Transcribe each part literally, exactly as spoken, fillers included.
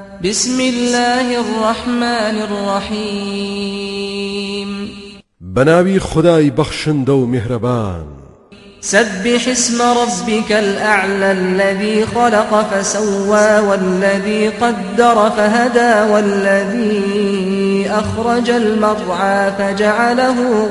بسم الله الرحمن الرحيم بناوي خداي بخشندو مهربان سبح اسم ربك الأعلى الذي خلق فسوى والذي قدر فهدى والذي أخرج المرعى فجعله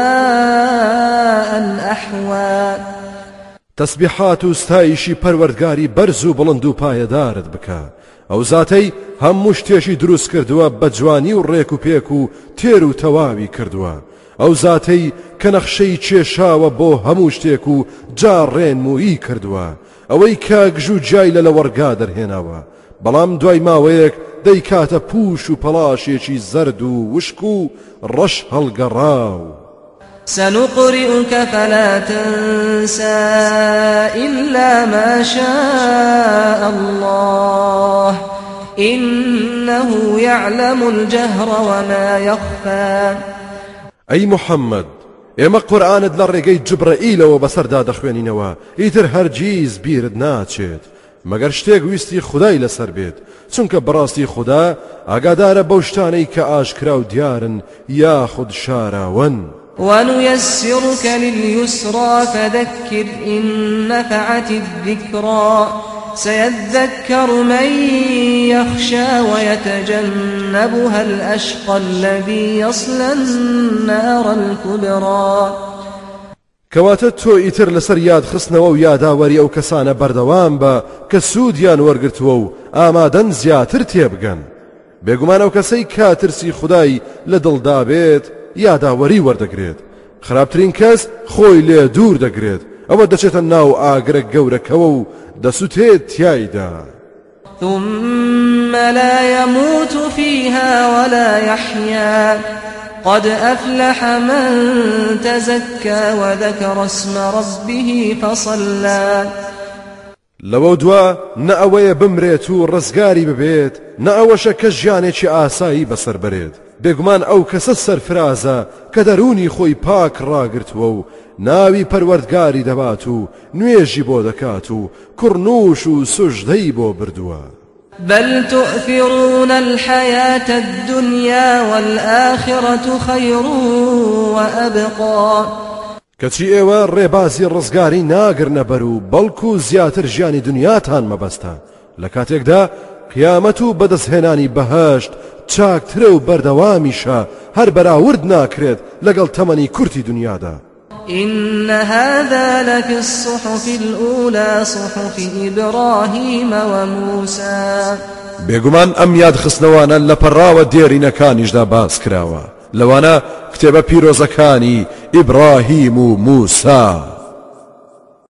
غثاء أحوى تسبيحات استايشي پروردگاري برزو بلندو پایدارت بکا او ذاتي هم مشتيشي دروس کردوا بجواني و ريكو پيكو تيرو تواوي کردوا او ذاتي كنخشي چێشاوە بۆ هەموو شتێک و جاڕێنمویی کردووە ئەوەی کاگژ و جای لە وەرگا دەرهێناوە بەڵام دوای ماوەیەک دەیکاتە پوش و پەڵاشێکی زەرد و وشک و ڕەش هەڵگەڕاو سنقرئك فلا تنسى إلا ما شاء الله إنه يعلم الجهر وما يخفى أي محمد ئێمە قورئانت لە ڕێگەی جبرەئیلەوە بەسەردا دەخوێنینەوە ئیتر هەرگیز بیرت ناچێت مەگەر شتێک ویستی خودای لەسەر بێت چونکە بەڕاستی خوددا ئاگادارە بەو شتانەی کە ئاشکرا و دیارن یاخود شاراون ونيسرك لليسرى فذكر إن نفعت الذكرى سيذكر من يخشى ويتجنبها الأشقى الذي يصلى النار الكبرى کەواتە تۆ ئیتر لەسەر یاد خستنەوە و یاداوەری ئەو کەسانە بەردەوام بە کە سوودیان وەرگرتووە و ئامادەن زیاتر تێبگەن بێگومان ئەو کەسەی کاترسی خودای لە دڵدا بێت یاداوەری وەردەگرێت خراپترین کەس خۆی لێ دوور دەگرێت ئەوە دەچێتە ناو ئاگرە گەورەکەوە و دەسوتێت تیایدا ثم لا يموت فيها ولا يحيا قد أفلح من تزكى وذكر اسم ربه فصلى لەوە دوا نە ئەوەیە بمرێت و ڕزگاری ببێت نە ئەوەشە کە ژیانێکی ئاسایی بەسەر بەرێت بێگومان ئەو کەسە سەرفرازە کە دەرونی خۆی پاک ڕاگرتووە و ناوی پەروەردگاری دەبات و نوێژی بۆ دەکات و کوڕنووش و سوژدەی بۆ بردووە بل تؤثرون الحياة الدنيا والآخرة خير وأبقى کەچی ئێوە ڕێبازی ڕزگاری ناگرنە بەر و بەڵکو زیاتر ژیانی دنیاتان مەبەستە لە کاتێکدا قیامەت و بەدەستهێنانی بەهەشت چاکترە و بەردەوامیشە هەر بەراورد ناکرێت لەگەڵ تەمەنی کورتی دنیادا إن هذا لفي الصحف الأولى صحف إبراهيم وموسى بێگومان ئەم یاد خستنەوانە لە پەڕاوە دێرینەکانیشدا باس کراوە لەوانە کتێبە پیرۆزەکانی ئیبراهیم و موسا